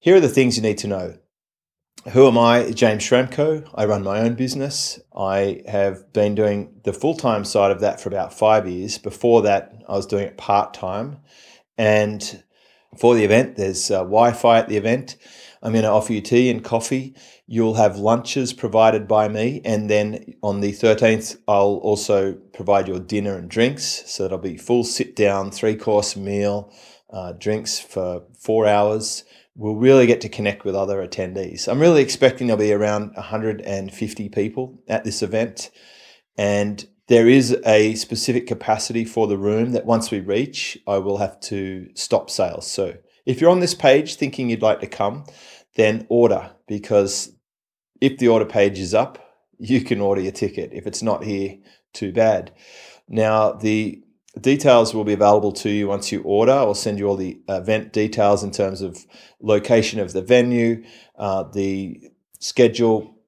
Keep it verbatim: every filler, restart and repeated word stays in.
Here are the things you need to know. Who am I? James Schramko. I run my own business. I have been doing the full-time side of that for about five years. Before that, I was doing it part-time. And for the event, there's uh, Wi-Fi at the event. I'm going to offer you tea and coffee. You'll have lunches provided by me. And then on the thirteenth, I'll also provide your dinner and drinks. So it'll be full sit-down, three-course meal, uh, drinks for four hours. We'll really get to connect with other attendees. I'm really expecting there'll be around one hundred fifty people at this event. And there is a specific capacity for the room that once we reach, I will have to stop sales. So if you're on this page thinking you'd like to come, then order, because if the order page is up, you can order your ticket. If it's not here, too bad. Now, the details will be available to you once you order. I'll send you all the event details in terms of location of the venue, uh, the schedule,